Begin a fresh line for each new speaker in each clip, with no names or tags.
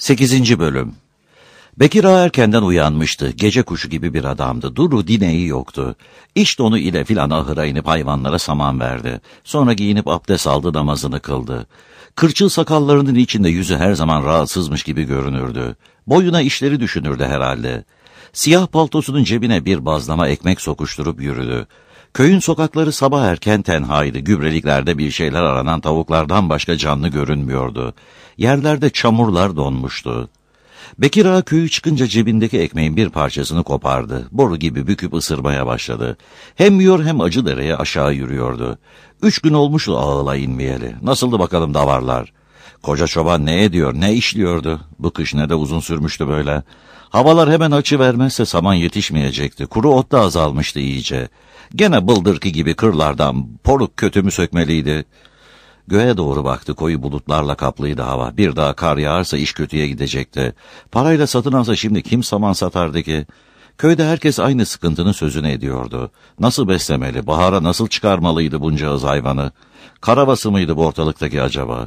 8. Bölüm. Bekir Ağa erkenden uyanmıştı. Gece kuşu gibi bir adamdı. Duru dineği yoktu. İş donu ile filan ahıra inip hayvanlara saman verdi. Sonra giyinip abdest aldı, namazını kıldı. Kırçıl sakallarının içinde yüzü her zaman rahatsızmış gibi görünürdü. Boyuna işleri düşünürdü herhalde. Siyah paltosunun cebine bir bazlama ekmek sokuşturup yürüdü. Köyün sokakları sabah erken tenhaydı. Gübreliklerde bir şeyler aranan tavuklardan başka canlı görünmüyordu. Yerlerde çamurlar donmuştu. Bekir Ağa köyü çıkınca cebindeki ekmeğin bir parçasını kopardı. Boru gibi büküp ısırmaya başladı. Hem yiyor hem Acıdere'ye aşağı yürüyordu. 3 gün olmuştu ağıla inmeyeli. Nasıldı bakalım davarlar? Koca çoban ne ediyor, ne işliyordu? Bu kış ne de uzun sürmüştü böyle. Havalar hemen açıvermezse saman yetişmeyecekti. Kuru ot da azalmıştı iyice. Gene bıldırkı gibi kırlardan poruk kötümü sökmeliydi. Göğe doğru baktı, koyu bulutlarla kaplıydı hava. Bir daha kar yağarsa iş kötüye gidecekti. Parayla satın alsa şimdi kim saman satardı ki? Köyde herkes aynı sıkıntının sözünü ediyordu. Nasıl beslemeli, bahara nasıl çıkarmalıydı buncağız hayvanı? Karavası mıydı bu ortalıktaki acaba?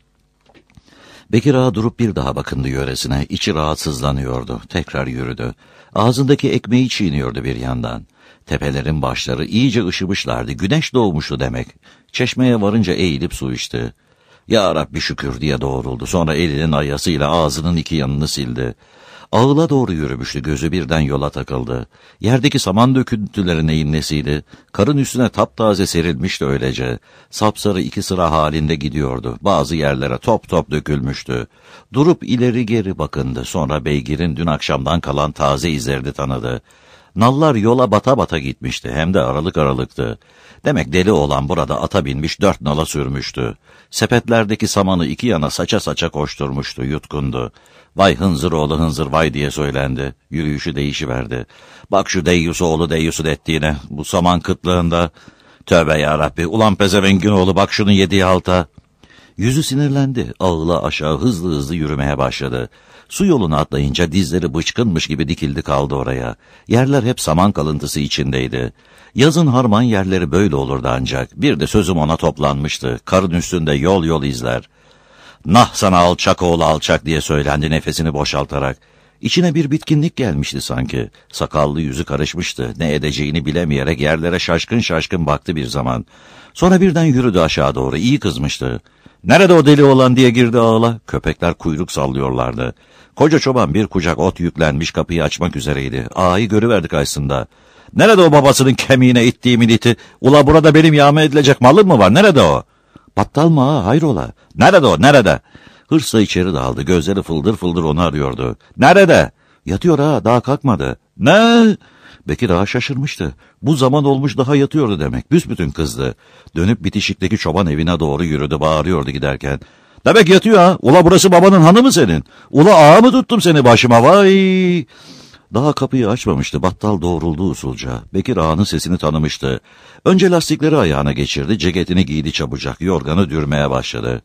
Bekir Ağa durup bir daha bakındı yöresine. İçi rahatsızlanıyordu. Tekrar yürüdü. Ağzındaki ekmeği çiğniyordu bir yandan. Tepelerin başları iyice ışımışlardı. Güneş doğmuştu demek. Çeşmeye varınca eğilip su içti. Ya Rabbi şükür diye doğruldu. Sonra elinin ayasıyla ağzının iki yanını sildi. Ağıla doğru yürümüştü. Gözü birden yola takıldı. Yerdeki saman döküntüleri neyin nesiydi? Karın üstüne taptaze serilmişti öylece. Sapsarı 2 sıra halinde gidiyordu. Bazı yerlere top top dökülmüştü. Durup ileri geri bakındı. Sonra beygirin dün akşamdan kalan taze izlerini tanıdı. Nallar yola bata bata gitmişti. Hem de aralık aralıktı. Demek deli olan burada ata binmiş 4 nala sürmüştü. Sepetlerdeki samanı 2 yana saça saça koşturmuştu, yutkundu. Vay hınzır oğlu hınzır vay diye söylendi. Yürüyüşü değişiverdi. Bak şu deyyusu oğlu deyyusu ettiğine, bu saman kıtlığında. Tövbe yarabbi, ulan pezevengin oğlu bak şunu yediği halta. Yüzü sinirlendi, ağıla aşağı hızlı hızlı yürümeye başladı. Su yolunu atlayınca dizleri bıçkınmış gibi dikildi kaldı oraya. Yerler hep saman kalıntısı içindeydi. Yazın harman yerleri böyle olurdu ancak. Bir de sözüm ona toplanmıştı. Karın üstünde yol yol izler. Nah sana alçak oğlu alçak diye söylendi nefesini boşaltarak. İçine bir bitkinlik gelmişti sanki. Sakallı yüzü karışmıştı. Ne edeceğini bilemeyerek yerlere şaşkın şaşkın baktı bir zaman. Sonra birden yürüdü aşağı doğru. İyi kızmıştı. Nerede o deli olan diye girdi ağla. Köpekler kuyruk sallıyorlardı. Koca çoban bir kucak ot yüklenmiş kapıyı açmak üzereydi. Ağayı görüverdi karşısında. Nerede o babasının kemiğine ittiğimin iti? Ula burada benim yağma edilecek malım mı var? Nerede o? Battal mı ağa? Hayrola? Nerede o? Nerede? Hırsla içeri daldı. Gözleri fıldır fıldır onu arıyordu. Nerede? Yatıyor ağa. Daha kalkmadı. Ne? Bekir Ağa şaşırmıştı. Bu zaman olmuş daha yatıyordu demek. Büsbütün kızdı. Dönüp bitişikteki çoban evine doğru yürüdü. Bağırıyordu giderken. Demek yatıyor ha. Ula burası babanın hanı mı senin? Ula ağa mı tuttum seni başıma? Vay! Daha kapıyı açmamıştı. Battal doğruldu usulca. Bekir Ağa'nın sesini tanımıştı. Önce lastikleri ayağına geçirdi. Ceketini giydi çabucak. Yorganı dürmeye başladı.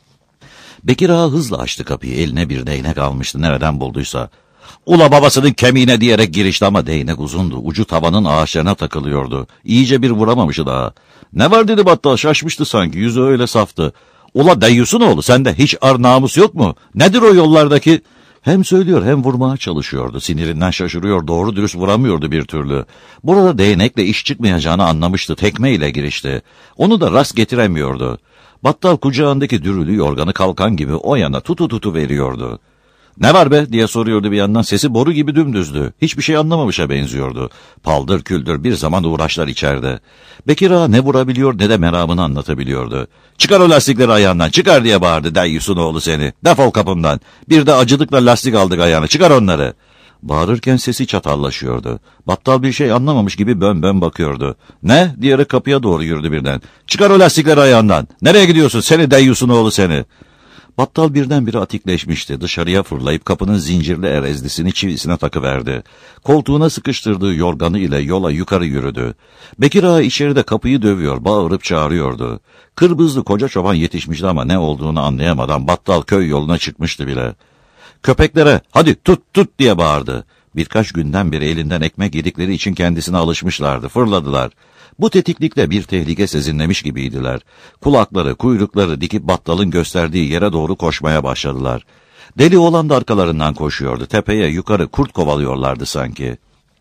Bekir Ağa hızla açtı kapıyı. Eline bir değnek almıştı. Nereden bulduysa. Ula babasının kemiğine diyerek girişti ama değnek uzundu. Ucu tavanın ağaçlarına takılıyordu. İyice bir vuramamıştı daha. Ne var dedi Battal, şaşmıştı sanki. Yüzü öyle saftı. Ula deyyusun oğlu, sende hiç ar namus yok mu? Nedir o yollardaki? Hem söylüyor hem vurmaya çalışıyordu. Sinirinden şaşırıyor, doğru dürüst vuramıyordu bir türlü. Burada değnekle iş çıkmayacağını anlamıştı. Tekmeyle girişti. Onu da rast getiremiyordu. Battal kucağındaki dürülü yorganı kalkan gibi o yana tutu veriyordu. Ne var be diye soruyordu bir yandan. Sesi boru gibi dümdüzdü. Hiçbir şey anlamamışa benziyordu. Paldır küldür bir zaman uğraşlar içeride. Bekir Ağa ne vurabiliyor ne de meramını anlatabiliyordu. Çıkar o lastikleri ayağından, çıkar diye bağırdı deyyusun oğlu seni. Defol kapımdan. Bir de acıdıkla lastik aldık ayağına, çıkar onları. Bağırırken sesi çatallaşıyordu. Battal bir şey anlamamış gibi bön bakıyordu. Ne diyerek kapıya doğru yürüdü birden. Çıkar o lastikleri ayağından. Nereye gidiyorsun seni deyyusun oğlu seni. Battal birdenbire atikleşmişti. Dışarıya fırlayıp kapının zincirli erezlisini çivisine takıverdi. Koltuğuna sıkıştırdığı yorganı ile yola yukarı yürüdü. Bekir Ağa içeride kapıyı dövüyor, bağırıp çağırıyordu. Kırbızlı koca çoban yetişmişti ama ne olduğunu anlayamadan Battal köy yoluna çıkmıştı bile. Köpeklere hadi tut diye bağırdı. Birkaç günden beri elinden ekmek yedikleri için kendisine alışmışlardı, fırladılar. Bu tetiklikle bir tehlike sezinlemiş gibiydiler. Kulakları, kuyrukları dikip Battal'ın gösterdiği yere doğru koşmaya başladılar. Deli oğlan da arkalarından koşuyordu. Tepeye yukarı kurt kovalıyorlardı sanki.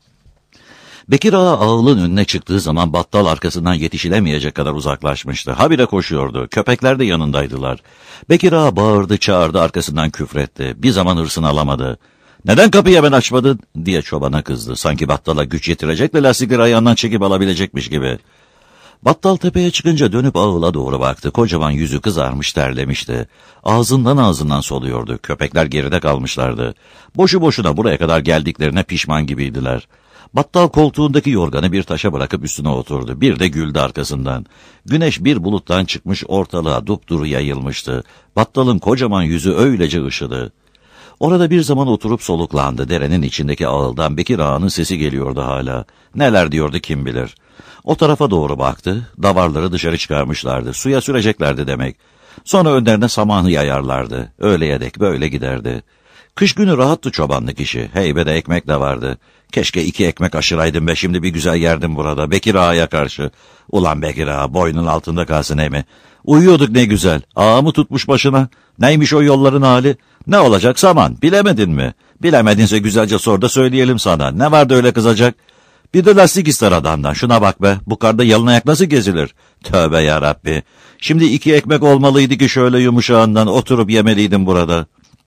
Bekir Ağa ağılın önüne çıktığı zaman battal arkasından yetişilemeyecek kadar uzaklaşmıştı. Habire koşuyordu. Köpekler de yanındaydılar. Bekir Ağa bağırdı, çağırdı, arkasından küfretti. Bir zaman hırsını alamadı. "Neden kapıyı hemen açmadın?" diye çobana kızdı. Sanki battala güç yetirecek de lastikleri ayağından çekip alabilecekmiş gibi. Battal tepeye çıkınca dönüp ağıla doğru baktı. Kocaman yüzü kızarmış, terlemişti. Ağzından soluyordu. Köpekler geride kalmışlardı. Boşu boşuna buraya kadar geldiklerine pişman gibiydiler. Battal koltuğundaki yorganı bir taşa bırakıp üstüne oturdu. Bir de güldü arkasından. Güneş bir buluttan çıkmış, ortalığa dupduru yayılmıştı. Battalın kocaman yüzü öylece ışıdı. Orada bir zaman oturup soluklandı. Derenin içindeki ağıldan Bekir Ağa'nın sesi geliyordu hala. Neler diyordu kim bilir. O tarafa doğru baktı. Davarları dışarı çıkarmışlardı. Suya süreceklerdi demek. Sonra önlerine samanı yayarlardı. Öğleye dek böyle giderdi. Kış günü rahattı çobanlık işi. Heybede ekmek de vardı. Keşke 2 ekmek aşıraydım be, şimdi bir güzel yerdim burada Bekir Ağa'ya karşı. Ulan Bekir Ağa, boynun altında kalsın emi. Uyuyorduk ne güzel. Ağa mı tutmuş başına? Neymiş o yolların hali? Ne olacak saman? Bilemedin mi? Bilemedinse güzelce sor da söyleyelim sana. Ne vardı öyle kızacak? Bir de lastik ister adamdan. Şuna bak be. Bu karda yalın ayak nasıl gezilir? Tövbe yarabbi. Şimdi 2 ekmek olmalıydı ki şöyle yumuşağından oturup yemeliydim burada.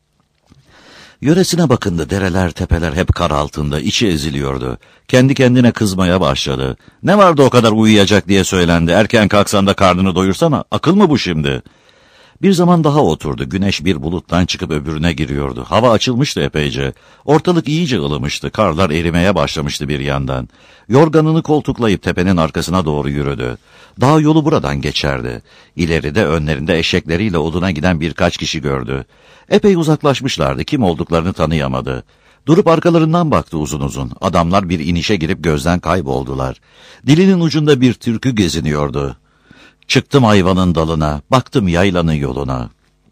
Yöresine bakındı. Dereler, tepeler hep kar altında. İçi eziliyordu. Kendi kendine kızmaya başladı. Ne vardı o kadar uyuyacak diye söylendi. Erken kalksan da karnını doyursana. Akıl mı bu şimdi? Bir zaman daha oturdu. Güneş bir buluttan çıkıp öbürüne giriyordu. Hava açılmıştı epeyce. Ortalık iyice ılımıştı. Karlar erimeye başlamıştı bir yandan. Yorganını koltuklayıp tepenin arkasına doğru yürüdü. Dağ yolu buradan geçerdi. İleride önlerinde eşekleriyle oduna giden birkaç kişi gördü. Epey uzaklaşmışlardı. Kim olduklarını tanıyamadı. Durup arkalarından baktı uzun uzun. Adamlar bir inişe girip gözden kayboldular. Dilinin ucunda bir türkü geziniyordu. Çıktım ayvanın dalına, baktım yaylanın yoluna.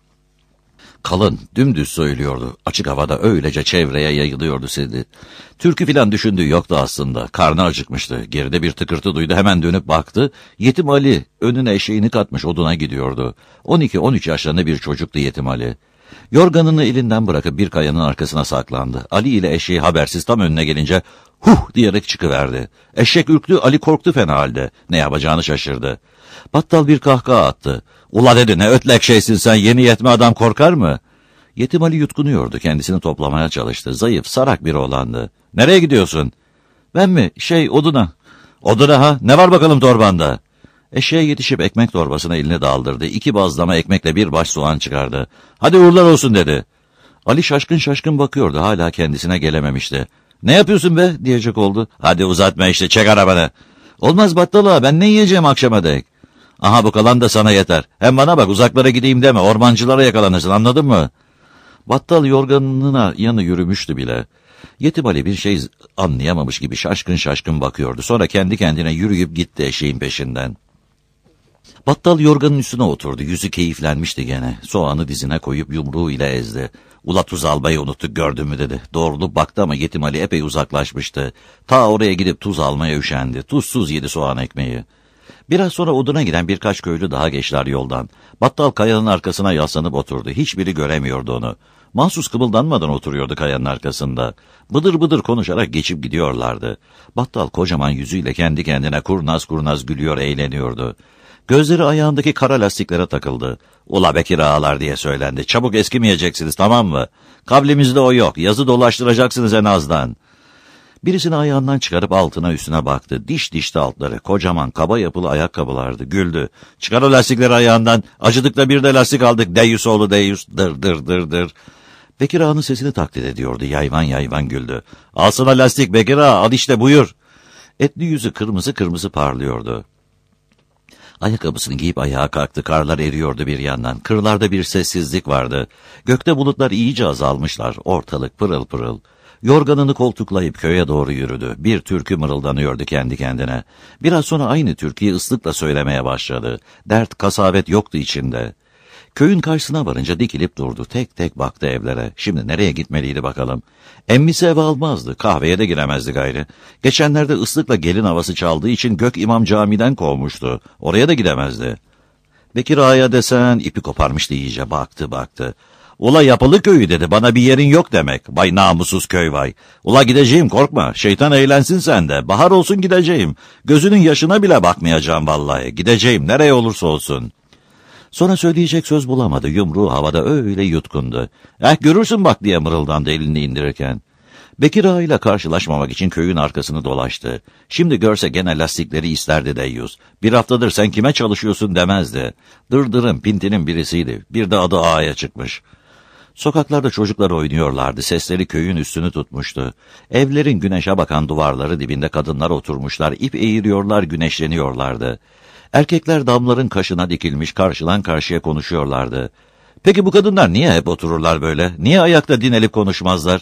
Kalın, dümdüz söylüyordu. Açık havada öylece çevreye yayılıyordu sesi. Türkü filan düşündüğü yoktu aslında. Karnı acıkmıştı. Geride bir tıkırtı duydu. Hemen dönüp baktı. Yetim Ali önüne eşeğini katmış oduna gidiyordu. 12-13 yaşlarında bir çocuktu Yetim Ali. Yorganını elinden bırakıp bir kayanın arkasına saklandı. Ali ile eşeği habersiz tam önüne gelince "Huh!" diyerek çıkıverdi. Eşek ürktü, Ali korktu fena halde. Ne yapacağını şaşırdı. Battal bir kahkaha attı. "Ula" dedi, "ne ötlek şeysin sen, yeni yetme adam korkar mı?" Yetim Ali yutkunuyordu, kendisini toplamaya çalıştı. Zayıf, sarak bir oğlandı. "Nereye gidiyorsun?" "Ben mi? Oduna." "Oduna ha? Ne var bakalım torbanda?" Eşeğe yetişip ekmek torbasına elini daldırdı. 2 bazlama ekmekle bir baş soğan çıkardı. "Hadi uğurlar olsun" dedi. Ali şaşkın şaşkın bakıyordu, hala kendisine gelememişti. "Ne yapıyorsun be?" diyecek oldu. "Hadi uzatma işte, çek arabanı." "Olmaz Battal ağa, ben ne yiyeceğim akşama dek?" "Aha bu kalan da sana yeter. Hem bana bak, uzaklara gideyim deme, ormancılara yakalanırsın, anladın mı?" Battal yorganına yanı yürümüştü bile. Yetim Ali bir şey anlayamamış gibi şaşkın şaşkın bakıyordu. Sonra kendi kendine yürüyüp gitti eşeğin peşinden. Battal yorganın üstüne oturdu. Yüzü keyiflenmişti gene. Soğanı dizine koyup yumruğuyla ezdi. "Ula tuz almayı unuttuk, gördün mü?" dedi. Doğrulup baktı ama Yetim Ali epey uzaklaşmıştı. Ta oraya gidip tuz almaya üşendi. Tuzsuz yedi soğan ekmeği. Biraz sonra oduna giden birkaç köylü daha geçtiler yoldan. Battal kayanın arkasına yaslanıp oturdu. Hiçbiri göremiyordu onu. Mahsus kımıldanmadan oturuyordu kayanın arkasında. Bıdır bıdır konuşarak geçip gidiyorlardı. Battal kocaman yüzüyle kendi kendine kurnaz kurnaz gülüyor, eğleniyordu. Gözleri ayağındaki kara lastiklere takıldı. "Ula Bekir ağalar" diye söylendi. "Çabuk eskimeyeceksiniz, tamam mı? Kablimizde o yok. Yazı dolaştıracaksınız en azdan." Birisini ayağından çıkarıp altına üstüne baktı. Diş dişti altları. Kocaman kaba yapılı ayakkabılardı. Güldü. "Çıkar o lastikleri ayağından. Acıdıkla bir de lastik aldık. Deyyus oğlu deyyus. Dır dır dır dır." Bekir ağanın sesini taklit ediyordu. Yayvan yayvan güldü. "Al sana lastik Bekir ağa, al işte, buyur." Etli yüzü kırmızı kırmızı parlıyordu. Ayakkabısını giyip ayağa kalktı. Karlar eriyordu bir yandan. Kırlarda bir sessizlik vardı. Gökte bulutlar iyice azalmışlar. Ortalık pırıl pırıl. Yorganını koltuklayıp köye doğru yürüdü. Bir türkü mırıldanıyordu kendi kendine. Biraz sonra aynı türküyü ıslıkla söylemeye başladı. Dert, kasavet yoktu içinde. Köyün karşısına varınca dikilip durdu. Tek tek baktı evlere. Şimdi nereye gitmeliydi bakalım. Emmisi eve almazdı. Kahveye de giremezdi gayrı. Geçenlerde ıslıkla gelin havası çaldığı için Gök İmam camiden kovmuştu. Oraya da gidemezdi. Bekir ağaya desen ipi koparmıştı iyice. Baktı. Ula yapılı köyü dedi, bana bir yerin yok demek. Vay namussuz köy vay. Ula gideceğim, korkma, şeytan eğlensin sende. Bahar olsun gideceğim. Gözünün yaşına bile bakmayacağım vallahi. Gideceğim, nereye olursa olsun. Sonra söyleyecek söz bulamadı, yumruğu havada öyle yutkundu. Görürsün bak diye mırıldandı elini indirirken. Bekir Ağa ile karşılaşmamak için köyün arkasını dolaştı. Şimdi görse gene lastikleri isterdi deyyus. Bir haftadır sen kime çalışıyorsun demezdi. Dırdırın, pintinin birisiydi. Bir de adı Ağa'ya çıkmış. Sokaklarda çocuklar oynuyorlardı. Sesleri köyün üstünü tutmuştu. Evlerin güneşe bakan duvarları dibinde kadınlar oturmuşlar. İp eğiriyorlar, güneşleniyorlardı. Erkekler damların kaşına dikilmiş karşıdan karşıya konuşuyorlardı. Peki bu kadınlar niye hep otururlar böyle? Niye ayakta dinelip konuşmazlar?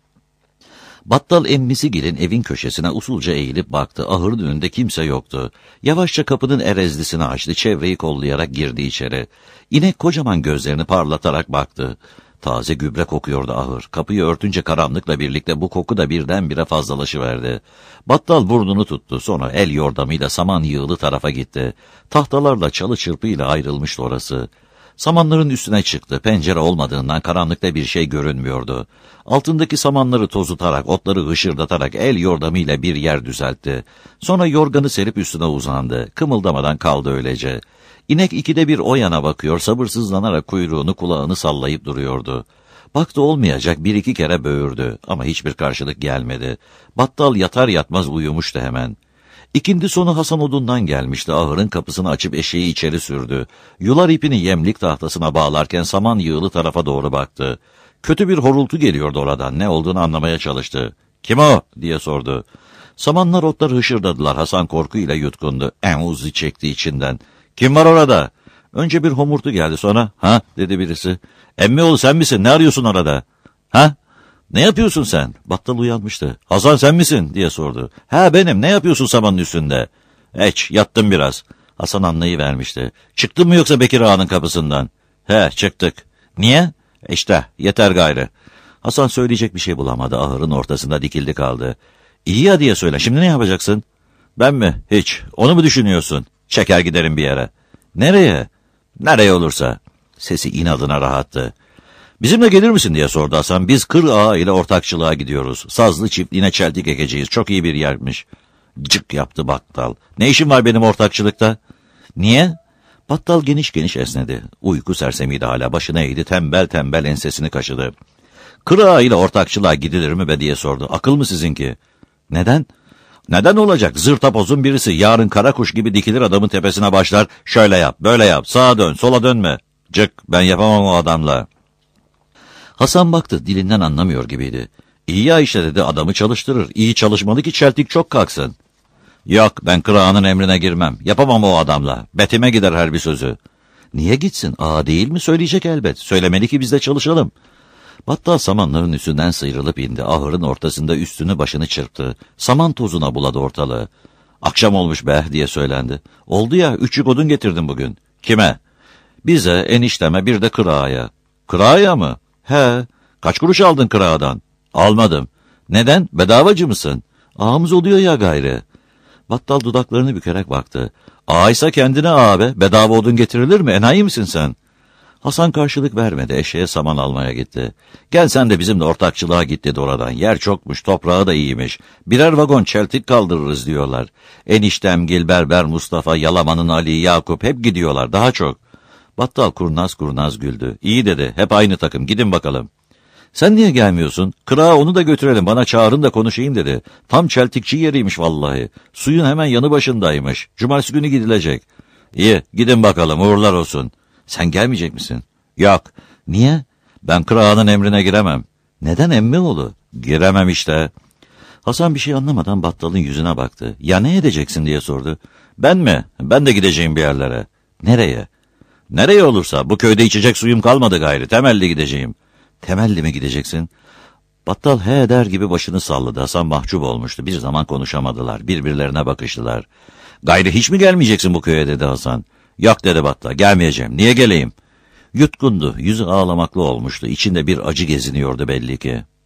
Battal emmisigilin evin köşesine usulca eğilip baktı. Ahırın önünde kimse yoktu. Yavaşça kapının erezlisini açtı. Çevreyi kollayarak girdi içeri. İnek kocaman gözlerini parlatarak baktı. Taze gübre kokuyordu ahır. Kapıyı örtünce karanlıkla birlikte bu koku da birdenbire fazlalaşıverdi. Battal burnunu tuttu. Sonra el yordamıyla saman yığılı tarafa gitti. Tahtalarla çalı çırpıyla ayrılmıştı orası. Samanların üstüne çıktı. Pencere olmadığından karanlıkta bir şey görünmüyordu. Altındaki samanları tozutarak, otları hışırdatarak el yordamıyla bir yer düzeltti. Sonra yorganı serip üstüne uzandı. Kımıldamadan kaldı öylece. İnek ikide bir o yana bakıyor, sabırsızlanarak kuyruğunu kulağını sallayıp duruyordu. Baktı olmayacak, bir iki kere böğürdü ama hiçbir karşılık gelmedi. Battal yatar yatmaz uyumuştu hemen. İkindi sonu Hasan odundan gelmişti. Ahırın kapısını açıp eşeği içeri sürdü. Yular ipini yemlik tahtasına bağlarken saman yığılı tarafa doğru baktı. Kötü bir horultu geliyordu oradan. Ne olduğunu anlamaya çalıştı. "Kim o?" diye sordu. Samanlar otlar hışırdadılar. Hasan korkuyla yutkundu. Uzi çekti içinden. "Kim var orada?" Önce bir homurtu geldi, sonra "Ha?" dedi birisi. "Emmioğlu sen misin? Ne arıyorsun orada?" "Ha? Ne yapıyorsun sen?" Battal uyanmıştı. "Hasan sen misin?" diye sordu. "Ha benim, ne yapıyorsun samanın üstünde?" Yattım biraz." Hasan anlayıvermişti. "Çıktın mı yoksa Bekir Ağa'nın kapısından?" "He, çıktık." "Niye?" "İşte, yeter gayrı." Hasan söyleyecek bir şey bulamadı. Ahırın ortasında dikildi kaldı. "İyi ya diye söyle, şimdi ne yapacaksın?" "Ben mi? Hiç. Onu mu düşünüyorsun? Çeker giderim bir yere." "Nereye?" "Nereye olursa." Sesi inadına rahattı. "Bizimle gelir misin?" diye sordu Hasan. "Biz Kır Ağa ile ortakçılığa gidiyoruz. Sazlı çiftliğine çeltik ekeceğiz. Çok iyi bir yermiş." Cık yaptı Battal. "Ne işin var benim ortakçılıkta?" "Niye?" Battal geniş geniş esnedi. Uyku sersemiydi hala, başına eğdi, tembel tembel ensesini kaşıdı. "Kır Ağa ile ortakçılığa gidilir mi be?" diye sordu. "Akıl mı sizinki?" "Neden?" "Neden olacak? Zırtapozun birisi yarın kara kuş gibi dikilir adamın tepesine başlar. Şöyle yap, böyle yap, sağa dön, sola dönme." "Cık, ben yapamam o adamla." Hasan baktı, dilinden anlamıyor gibiydi. "İyi ya işte," dedi, "adamı çalıştırır. İyi çalışmalı ki çeltik çok kalksın." "Yok, ben Kır Ağa'nın emrine girmem. Yapamam o adamla. Betime gider her bir sözü." "Niye gitsin? Ağa değil mi? Söyleyecek elbet. Söylemeli ki biz de çalışalım." Battal samanların üstünden sıyrılıp indi. Ahırın ortasında üstünü başını çırptı. Saman tozuna buladı ortalığı. "Akşam olmuş be," diye söylendi. "Oldu ya, 3 yük odun getirdim bugün." "Kime?" "Bize, enişteme, bir de Kır Ağa'ya." "Kır Ağa'ya mı?" "He." "Kaç kuruş aldın Kır Ağa'dan?" "Almadım." "Neden? Bedavacı mısın?" "Ağamız oluyor ya gayrı." Battal dudaklarını bükerek baktı. "Ağaysa kendine ağa be. Bedava odun getirilir mi? Enayi misin sen?" Hasan karşılık vermedi. Eşeğe saman almaya gitti. "Gel sen de bizimle ortakçılığa git," dedi oradan. "Yer çokmuş, toprağı da iyiymiş. Birer vagon çeltik kaldırırız," diyorlar. Eniştem, Gilberber, Mustafa, Yalaman'ın Ali, Yakup hep gidiyorlar. Daha çok. Battal kurnaz kurnaz güldü. "İyi," dedi. "Hep aynı takım. Gidin bakalım." "Sen niye gelmiyorsun? Kırağa onu da götürelim. Bana çağırın da konuşayım," dedi. "Tam çeltikçi yeriymiş vallahi. Suyun hemen yanı başındaymış. Cumartesi günü gidilecek." "İyi, gidin bakalım. Uğurlar olsun." "Sen gelmeyecek misin?" "Yok." "Niye?" "Ben Kırağa'nın emrine giremem." "Neden emmioğlu?" "Giremem işte." Hasan bir şey anlamadan Battal'ın yüzüne baktı. "Ya ne edeceksin?" diye sordu. "Ben mi? Ben de gideceğim bir yerlere." "Nereye?" "Nereye olursa. Bu köyde içecek suyum kalmadı gayrı. Temelli gideceğim." "Temelli mi gideceksin?" Battal he der gibi başını salladı. Hasan mahcup olmuştu. Bir zaman konuşamadılar. Birbirlerine bakıştılar. "Gayrı hiç mi gelmeyeceksin bu köye?" dedi Hasan. "Yok," dedi Battal. "Gelmeyeceğim. Niye geleyim?" Yutkundu. Yüzü ağlamaklı olmuştu. İçinde bir acı geziniyordu belli ki.